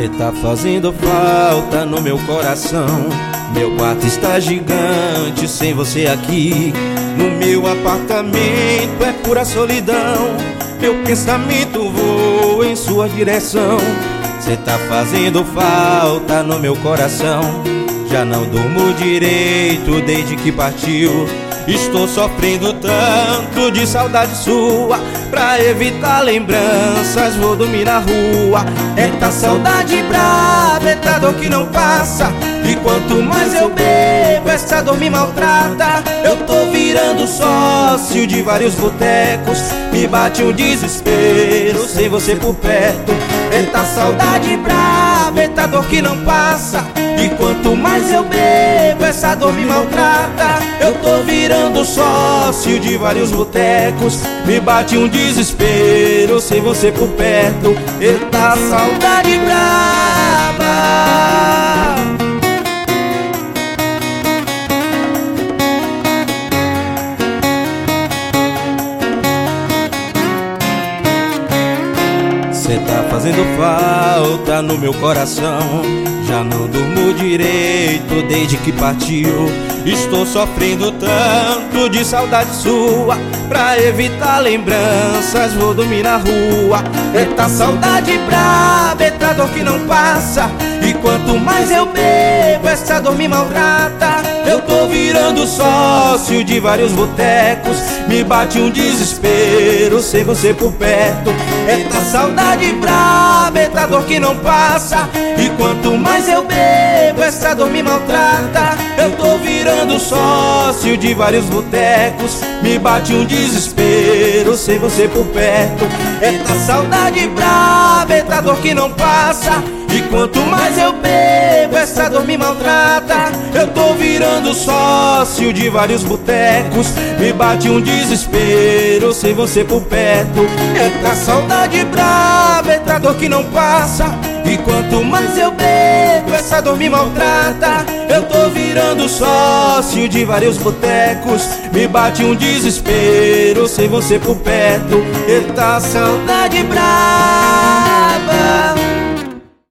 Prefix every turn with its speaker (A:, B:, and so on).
A: Cê tá fazendo falta no meu coração. Meu quarto está gigante sem você aqui. No meu apartamento é pura solidão. Meu pensamento voa em sua direção. Cê tá fazendo falta no meu coração. Já não durmo direito desde que partiu. Estou sofrendo tanto de saudade sua. Pra evitar lembranças vou dormir na rua. Eita saudade brava, eita dor que não passa. E quanto mais eu bebo, essa dor me maltrata. Eu tô virando sócio de vários botecos. Me bate um desespero sem você por perto. Eita saudade brava, eita dor que não passa. E quanto mais eu bebo, essa dor me maltrata. Eu tô virando sócio de vários botecos. Me bate um desespero sem você por perto. Eita saudade brava. Cê tá fazendo falta no meu coração. Já não durmo direito desde que partiu. Estou sofrendo tanto de saudade sua. Pra evitar lembranças vou dormir na rua. Eita saudade brava, eita dor que não passa. E quanto mais eu bebo, essa dor me maltrata. Eu tô virando sócio de vários botecos. Me bate um desespero sem você por perto. Eita saudade brava, eita dor que não passa. E quanto mais eu bebo, essa dor me maltrata. Eu tô virando sócio de vários botecos. Me bate um desespero sem você por perto. Eita saudade brava, eita dor que não passa. E quanto mais eu bebo, essa dor me maltrata. Eu tô virando sócio de vários botecos. Me bate um desespero sem você por perto. Eita saudade brava, eita dor que não passa. E quanto mais eu bebo, essa dor me maltrata. Eu tô virando sócio de vários botecos. Me bate um desespero sem você por perto. Eita saudade brava.